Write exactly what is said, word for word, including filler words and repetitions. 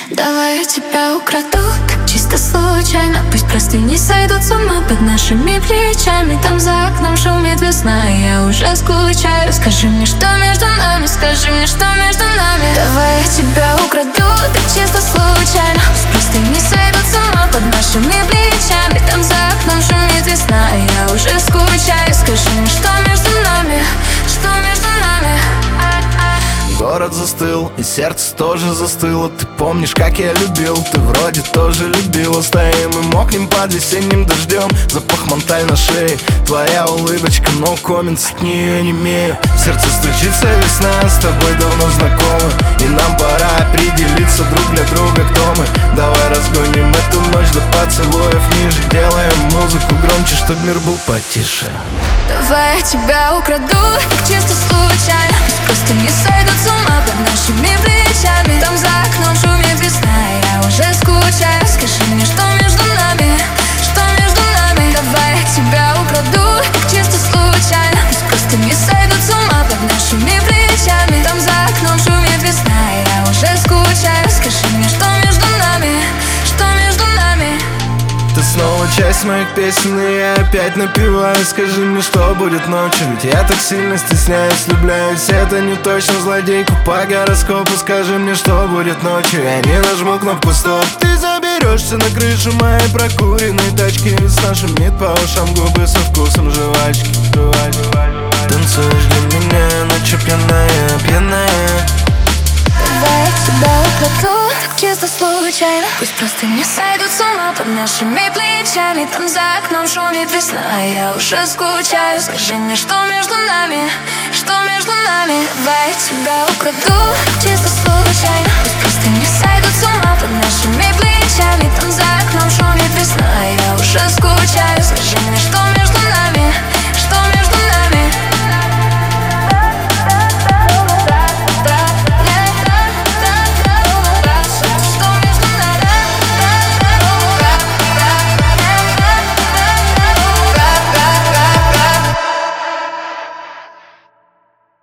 Давай я тебя украду, так чисто случайно. Пусть простыни сойдут с ума под нашими плечами. Там за окном шумит весна, и я уже скучаю. Скажи мне, что между нами, скажи мне, что между нами. Давай я тебя украду, так чисто случайно. Пусть простыни сойдут с ума под нашими плечами. Там за окном шумит весна, и я уже скучаю. Скажи мне, что между нами, что между нами. Город застыл, и сердце тоже застыло. Ты помнишь, как я любил, ты вроде тоже любила. Стоим и мокнем под весенним дождем. Запах монталь на шее, твоя улыбочка, но комментс от нее не имею. В сердце стучится весна, с тобой давно знакомы. И нам пора определиться друг для друга, кто мы. Давай разгоним эту ночь до поцелуев ниже. Делаем музыку громче, чтоб мир был потише. Давай я тебя украду, так чисто случайно. Пусть просто не сойдут с ума под нашими плечами. Там за окном шумит весна, и я уже скучаю. Скажи мне, что между нами, что между нами. Давай я тебя украду, так чисто случайно. Пусть просто не сойдут с ума под нашими плечами. Там за окном шумит весна, и я уже скучаю. Скажи мне, что между нами, что между нами. Ты снова часть моих песен, и я опять напеваю. Скажи мне, что будет ночью, ведь я так сильно стесняюсь, влюбляюсь. Это не точно злодейку по гороскопу. Скажи мне, что будет ночью, я не нажму кнопку стоп. Ты заберешься на крышу моей прокуренной тачки. Весна шумит по ушам, губы со вкусом жвачки. Танцуешь для меня, ночью пьяная, пьяная. Давай я тебя украду, так чисто случайно. Пусть просто не сойдут с ума под нашими плечами. Там за окном шумит весна, а я уже скучаю. Скажи мне, что между нами, что между нами. Давай я тебя украду, так чисто случайно. Пусть просто не